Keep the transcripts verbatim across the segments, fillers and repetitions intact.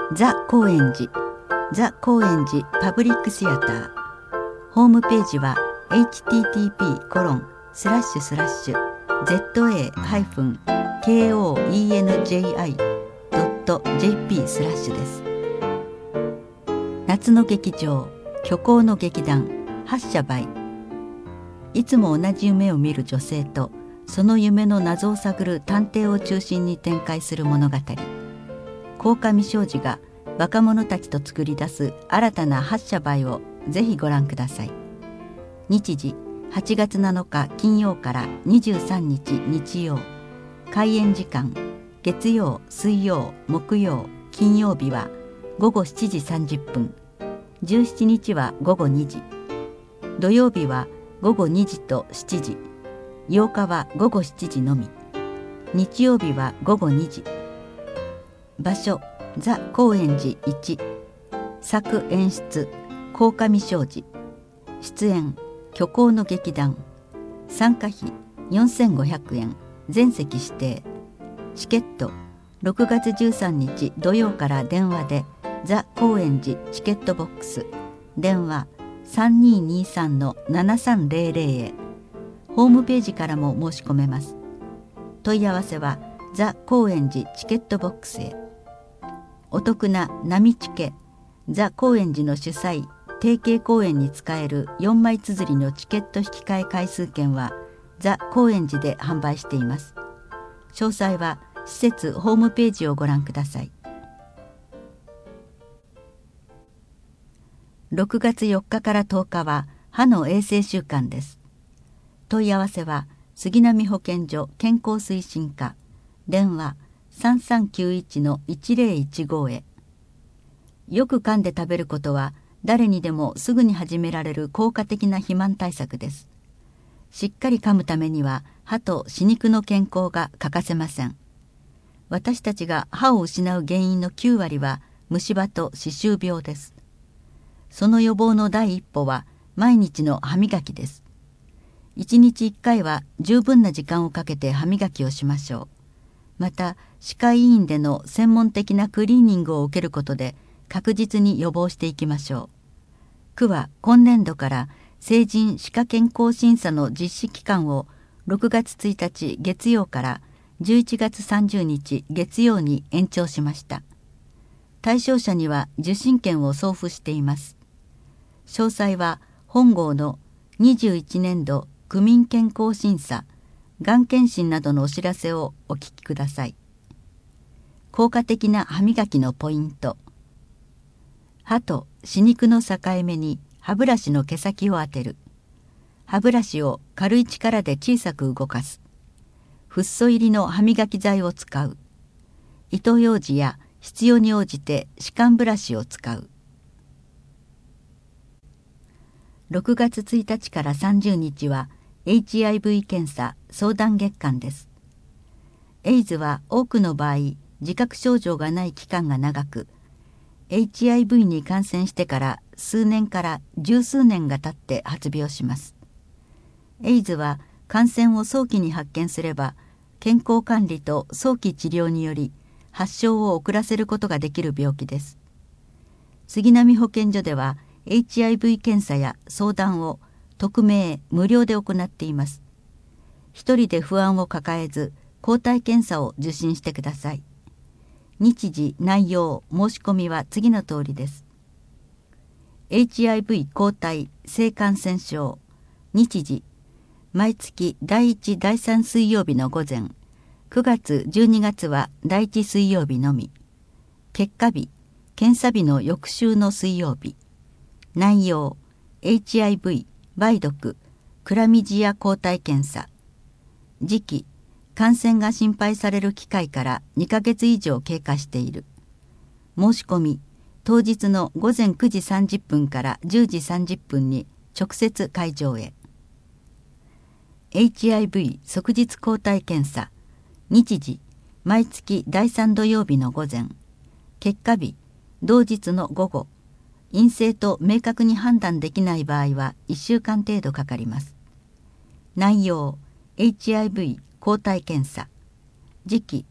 ザ・高円寺ザ・高円寺パブリックシアター。ホームページは エイチティーティーピーコロンスラッシュスラッシュゼットエーハイフンケーオーイーエヌジェイアイドットジェーピースラッシュです。夏の劇場、虚構の劇団八社梅。いつも同じ夢を見る女性とその夢の謎を探る探偵を中心に展開する物語。鴻上尚史が若者たちと作り出す新たな八社梅をぜひご覧ください。日時はちがつなのか金曜からにじゅうさんにち日曜。開演時間月曜、水曜、木曜、金曜日はごごしちじさんじゅっぷん、じゅうしちにちはごごにじ、土曜日はごごにじとしちじ、ようかはごごしちじのみ、日曜日はごごにじ。場所ザ・高円寺いち。作演出鴻上尚史。出演虚構の劇団。参加費よんせんごひゃくえん、全席指定。チケットろくがつじゅうさんにち土曜から電話でザ・高円寺チケットボックス、電話 さんにーにーさんのななさんぜろぜろ へ。ホームページからも申し込めます。問い合わせはザ・高円寺チケットボックスへ。お得な並チケ、ザ・高円寺の主催定型公演に使えるよんまい綴りのチケット引換回数券はザ・高円寺で販売しています。詳細は施設ホームページをご覧ください。ろくがつよっかからとおかは歯の衛生週間です。問い合わせは杉並保健所健康推進課、電話さんさんきゅういちのいちぜろいちごへ。よく噛んで食べることは誰にでもすぐに始められる効果的な肥満対策です。しっかり噛むためには歯と歯肉の健康が欠かせません。私たちが歯を失う原因のきゅうわりは虫歯と歯周病です。その予防の第一歩は毎日の歯磨きです。いちにちいっかいは十分な時間をかけて歯磨きをしましょう。また歯科医院での専門的なクリーニングを受けることで確実に予防していきましょう。区は今年度から成人歯科健康審査の実施期間をろくがつついたち月曜からじゅういちがつさんじゅうにち月曜に延長しました。対象者には受診券を送付しています。詳細は本号のにじゅういちねんど区民健康審査、がん検診などのお知らせをお聞きください。効果的な歯磨きのポイント。歯と歯肉の境目に歯ブラシの毛先を当てる。歯ブラシを軽い力で小さく動かす。フッ素入りの歯磨き剤を使う。糸ようじや必要に応じて歯間ブラシを使う。ろくがつついたちからさんじゅうにちはエイチアイブイ 検査相談月間です。エイズは多くの場合自覚症状がない期間が長く、エイチアイブイ に感染してから数年から十数年が経って発病します。エイズは感染を早期に発見すれば健康管理と早期治療により発症を遅らせることができる病気です。杉並保健所では エイチアイブイ 検査や相談を匿名無料で行っています。一人で不安を抱えず抗体検査を受診してください。日時、内容、申し込みは次の通りです。エイチアイブイ 抗体性感染症。日時、毎月だいいちだいさん水曜日の午前。くがつじゅうにがつはだいいち水曜日のみ。結果日、検査日の翌週の水曜日。内容、エイチアイブイ、梅毒、クラミジア抗体検査。時期、感染が心配される機会からにかげついじょう経過している。申し込み、当日のごぜんくじさんじゅっぷんからじゅうじさんじゅっぷんに直接会場へ。エイチアイブイ 即日抗体検査。日時、毎月だいさん土曜日の午前。結果日、同日の午後。陰性と明確に判断できない場合はいっしゅうかん程度かかります。内容、エイチアイブイ 抗体検査。時期、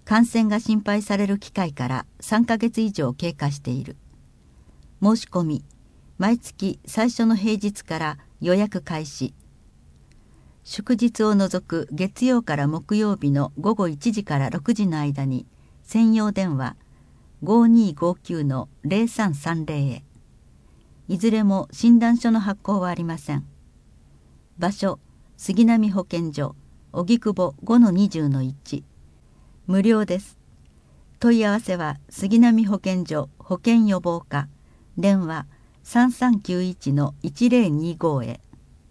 感染が心配される機会からさんかげつ以上経過している。申し込み、毎月最初の平日から予約開始。祝日を除く月曜から木曜日の午後いちじからろくじの間に専用電話 ごにーごきゅうのゼロさんさんゼロ へ。いずれも診断書の発行はありません。場所、杉並保健所、荻窪 ごのにじゅうのいち。無料です。問い合わせは杉並保健所保健予防課、電話 さんさんきゅういちのいちゼロにご へ。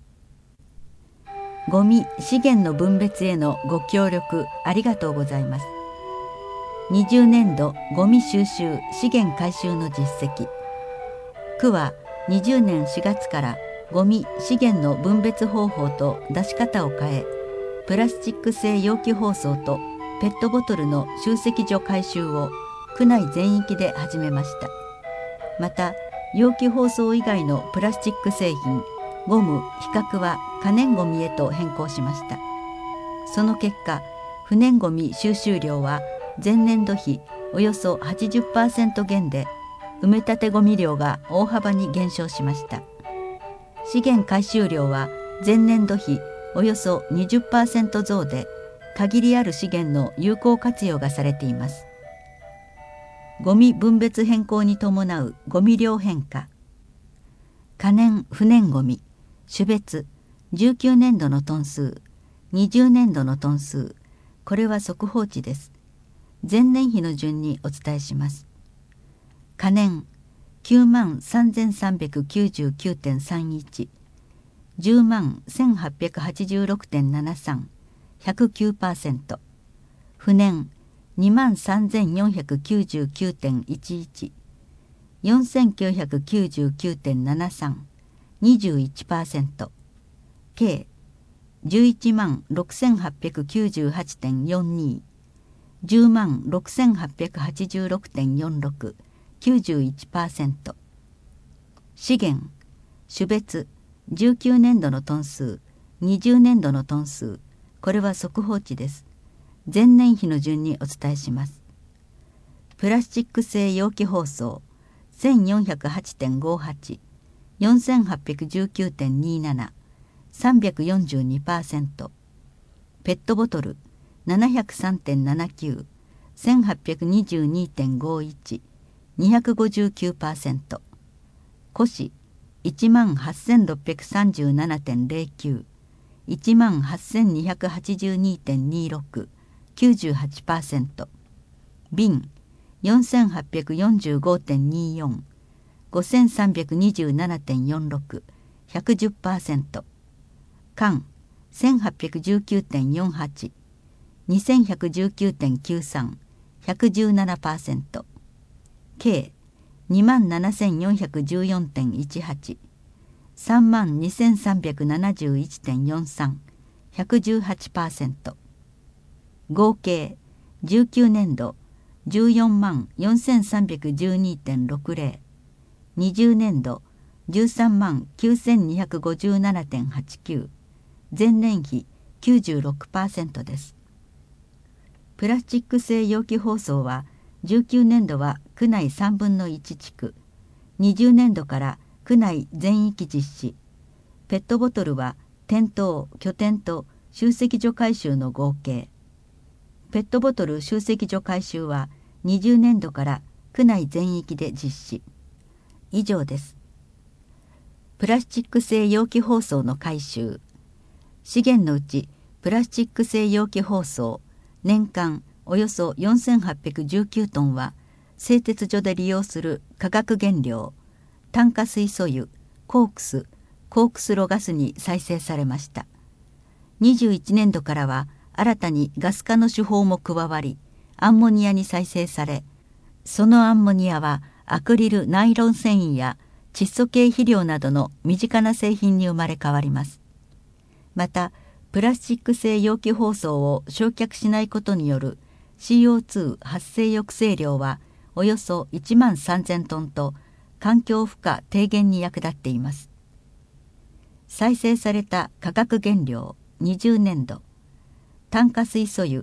ゴミ資源の分別へのご協力ありがとうございます。にじゅうねんどゴミ収集資源回収の実績。区はにじゅうねんしがつからゴミ資源の分別方法と出し方を変え、プラスチック製容器包装とペットボトルの集積所回収を区内全域で始めました。また容器包装以外のプラスチック製品、ゴム、皮革は可燃ごみへと変更しました。その結果、不燃ごみ収集量は前年度比およそ はちじゅっパーセント 減で、埋め立てごみ量が大幅に減少しました。資源回収量は前年度比およそ にじゅっパーセント 増で、限りある資源の有効活用がされています。ゴミ分別変更に伴うゴミ量変化。可燃不燃ゴミ、種別、じゅうきゅうねんどのトン数、にじゅうねんどのトン数、これは速報値です。前年比の順にお伝えします。可燃 きゅうまんさんぜんさんびゃくきゅうじゅうきゅうてんさんいち、じゅうまんせんはっぴゃくはちじゅうろくてんななさん、ひゃくきゅうパーセント。不燃 にまんさんぜんよんひゃくきゅうじゅうきゅうてんいちいち、よんせんきゅうひゃくきゅうじゅうきゅうてんななさん、にじゅういちパーセント。計じゅういちまんろくせんはっぴゃくきゅうじゅうはちてんよんに、じゅうまんろくせんはっぴゃくはちじゅうろくてんよんろく、きゅうじゅういちパーセント。資源、種別、じゅうきゅうねんどのトン数、にじゅうねんどのトン数、これは速報値です。前年比の順にお伝えします。プラスチック製容器包装 せんよんひゃくはちてんごはち、よんせんはっぴゃくじゅうきゅうてんにじゅうなな、さんびゃくよんじゅうにパーセント。ペットボトル ななひゃくさんてんななきゅう、せんはっぴゃくにじゅうにてんごいち、にひゃくごじゅうきゅうパーセント。古紙 いちまんはっせんろっぴゃくさんじゅうななてんぜろきゅう、いちまんはっせんにひゃくはちじゅうにてんにじゅうろく、きゅうじゅうはちパーセント。瓶 よんせんはっぴゃくよんじゅうごてんにじゅうよん、ごせんさんびゃくにじゅうななてんよんろく、ひゃくじゅっパーセント。缶 せんはっぴゃくじゅうきゅうてんよんはち、にせんひゃくじゅうきゅうてんきゅうさん、ひゃくじゅうななパーセント。計 にまんななせんよんひゃくじゅうよんてんいちはち、さんまんにせんさんびゃくななじゅういちてんよんさん、ひゃくじゅうはちパーセント。合計じゅうきゅうねんどじゅうよんまんよんせんさんびゃくじゅうにてんろくゼロ、にじゅうねんどじゅうさんまんきゅうせんにひゃくごじゅうななてんはちきゅう、前年比 きゅうじゅうろくパーセント です。プラスチック製容器包装はじゅうきゅうねんどは区内さんぶんのいち地区、にじゅうねんどから区内全域実施。ペットボトルは店頭、拠点と集積所回収の合計。ペットボトル集積所回収はにじゅうねんどから区内全域で実施。以上です。プラスチック製容器包装の回収。資源のうちプラスチック製容器包装年間およそよんせんはっぴゃくじゅうきゅうトンは製鉄所で利用する化学原料炭化水素油、コークス、コークス炉ガスに再生されました。にじゅういちねんどからは新たにガス化の手法も加わりアンモニアに再生され、そのアンモニアはアクリルナイロン繊維や窒素系肥料などの身近な製品に生まれ変わります。またプラスチック製容器包装を焼却しないことによる シーオーツー 発生抑制量はおよそいちまんさんぜんトンと環境負荷低減に役立っています。再生された化学原料にじゅうねんど炭化水素油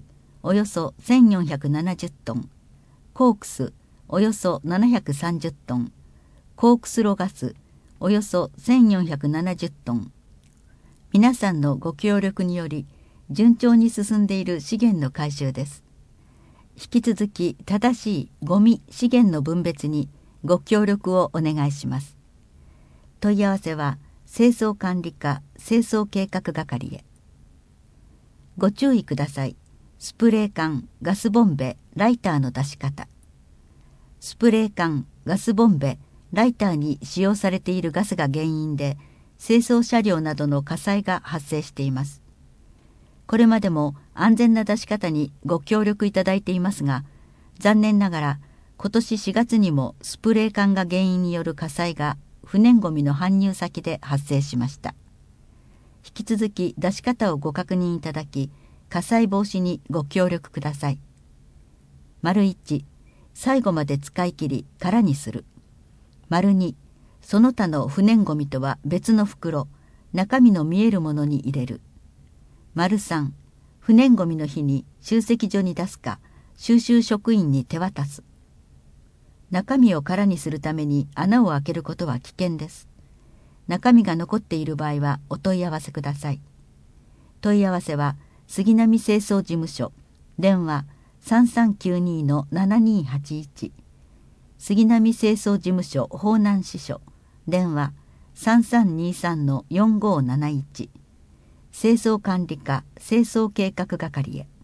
およそせんよんひゃくななじゅっトン、コークスおよそななひゃくさんじゅっトン、コークス炉ガスおよそせんよんひゃくななじゅっトン。皆さんのご協力により順調に進んでいる資源の回収です。引き続き正しいゴミ資源の分別にご協力をお願いします。問い合わせは清掃管理課清掃計画係へ。ご注意ください。スプレー缶、ガスボンベ、ライターの出し方。スプレー缶、ガスボンベ、ライターに使用されているガスが原因で清掃車両などの火災が発生しています。これまでも安全な出し方にご協力いただいていますが、残念ながら今年しがつにもスプレー缶が原因による火災が不燃ごみの搬入先で発生しました。引き続き出し方をご確認いただき、火災防止にご協力ください。丸いち、最後まで使い切り空にする。丸に、その他の不燃ごみとは別の袋、中身の見えるものに入れる。丸さん、不燃ごみの日に集積所に出すか、収集職員に手渡す。中身を空にするために穴を開けることは危険です。中身が残っている場合はお問い合わせください。問い合わせは杉並清掃事務所、電話 さんさんきゅうに のななにはちいち、杉並清掃事務所方南支所、電話 さんさんにさん のよんごなないち、清掃管理課清掃計画係へ。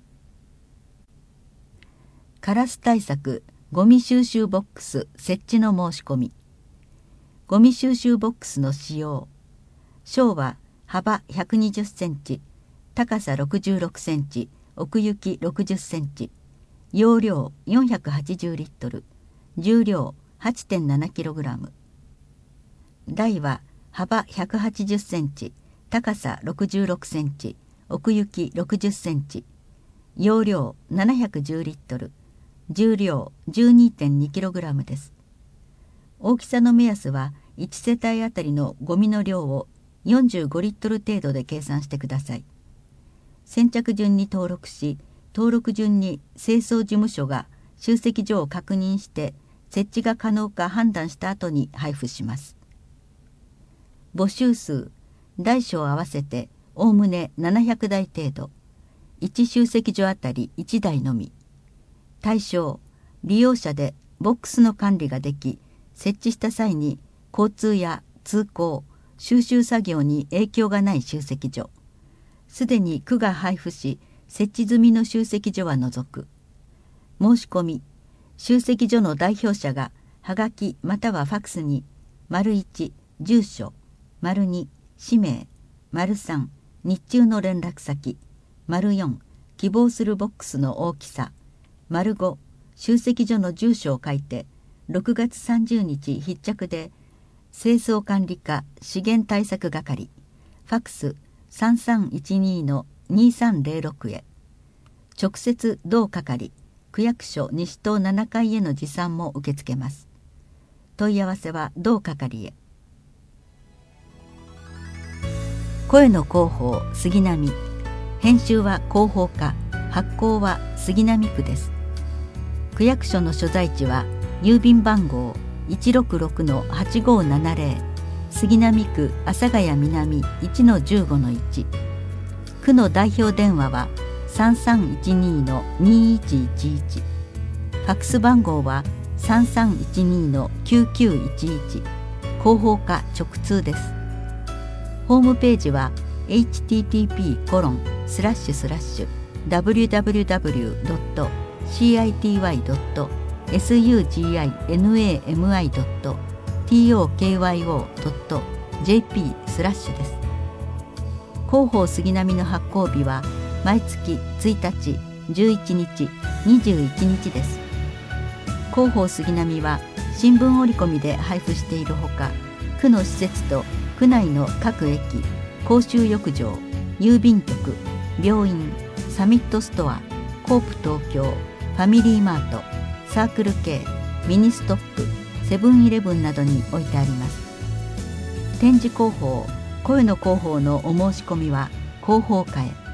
カラス対策ゴミ収集ボックス設置の申し込み。ゴミ収集ボックスの使用。小は幅ひゃくにじゅっセンチ、高さろくじゅうろくセンチ、奥行きろくじゅっセンチ、容量よんひゃくはちじゅうリットル、重量 はちてんななキログラム。台は幅ひゃくはちじゅっセンチ、高さろくじゅうろくセンチ、奥行きろくじゅっセンチ、容量ななひゃくじゅうリットル、重量 じゅうにてんにキログラム です。大きさの目安はいち世帯あたりのゴミの量をよんじゅうごリットル程度で計算してください。先着順に登録し、登録順に清掃事務所が集積所を確認して設置が可能か判断した後に配布します。募集数、大小合わせておおむねななひゃくだい程度、いち集積所あたりいちだいのみ。対象、利用者でボックスの管理ができ、設置した際に交通や通行、収集作業に影響がない集積所。すでに区が配布し、設置済みの集積所は除く。申し込み、集積所の代表者がはがきまたはファックスに、丸いち、住所、丸に、氏名、丸さん、日中の連絡先、丸よん、希望するボックスの大きさ、丸ご、集積所の住所を書いて、ろくがつさんじゅうにち必着で清掃管理課資源対策係、ファックス さんさんいちに のにさんぜろろく へ。直接同係区役所西棟ななかいへの持参も受け付けます。問い合わせは同係へ。声の広報杉並、編集は広報課、発行は杉並区です。区役所の所在地は郵便番号 いちろくろくのはちごななぜろ、杉並区阿佐ヶ谷南 いちのじゅうごのいち。区の代表電話は さんさんいちに のにいちいちいち。ファックス番号は さんさんいちに のきゅうきゅういちいち。広報課直通です。ホームページは エイチティーティーピーコロンスラッシュスラッシュダブリューダブリューダブリュードットシーアイティーワイドットエスユージーアイエヌエーエムアイドットティーオーケーワイオードットジェーピースラッシュです。広報杉並の発行日は毎月ついたち、じゅういちにち、にじゅういちにちです。広報杉並は新聞折り込みで配布しているほか、区の施設と区内の各駅、公衆浴場、郵便局、病院、サミットストア、コープ東京、ファミリーマート、サークル系、ミニストップ、セブンイレブンなどに置いてあります。展示広報、声の広報のお申し込みは広報課へ。